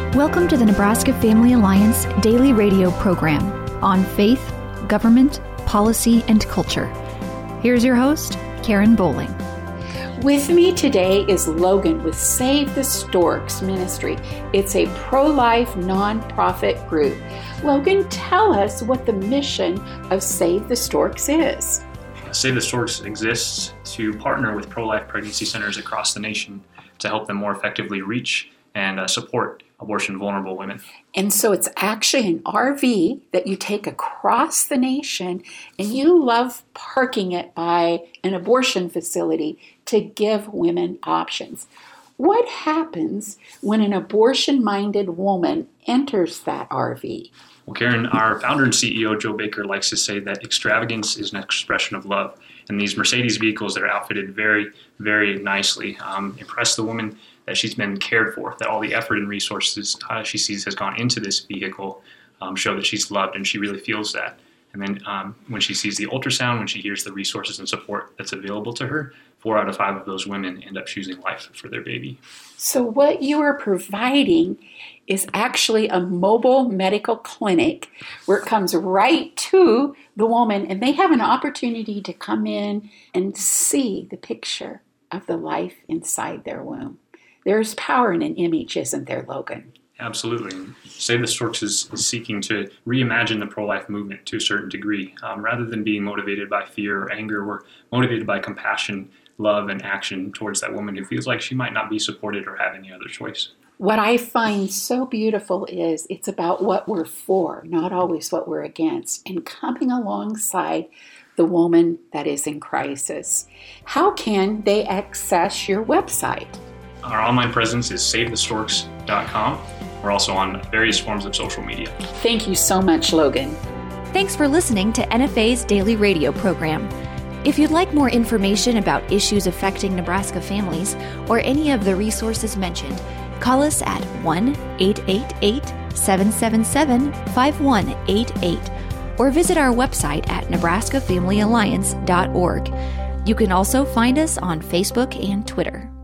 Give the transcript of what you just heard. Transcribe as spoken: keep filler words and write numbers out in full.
Welcome to the Nebraska Family Alliance daily radio program on faith, government, policy, and culture. Here's your host, Karen Bowling. With me today is Logan with Save the Storks Ministry. It's a pro-life nonprofit group. Logan, tell us what the mission of Save the Storks is. Save the Storks exists to partner with pro-life pregnancy centers across the nation to help them more effectively reach and uh, support abortion-vulnerable women. And so it's actually an R V that you take across the nation, and you love parking it by an abortion facility to give women options. What happens when an abortion-minded woman enters that R V? Well, Karen, our founder and C E O, Joe Baker, likes to say that extravagance is an expression of love. And these Mercedes vehicles that are outfitted very, very nicely um, impress the woman that she's been cared for, that all the effort and resources uh, she sees has gone into this vehicle um, show that she's loved, and she really feels that. And then um, when she sees the ultrasound, when she hears the resources and support that's available to her, four out of five of those women end up choosing life for their baby. So what you are providing is actually a mobile medical clinic where it comes right to the woman, and they have an opportunity to come in and see the picture of the life inside their womb. There's power in an image, isn't there, Logan? Absolutely. Save the Storks is, is seeking to reimagine the pro-life movement to a certain degree. Um, rather than being motivated by fear or anger, we're motivated by compassion, love, and action towards that woman who feels like she might not be supported or have any other choice. What I find so beautiful is it's about what we're for, not always what we're against, and coming alongside the woman that is in crisis. How can they access your website? Our online presence is save the storks dot com. We're also on various forms of social media. Thank you so much, Logan. Thanks for listening to N F A's daily radio program. If you'd like more information about issues affecting Nebraska families or any of the resources mentioned, call us at one eight eight eight, seven seven seven, five one eight eight or visit our website at nebraska family alliance dot org. You can also find us on Facebook and Twitter.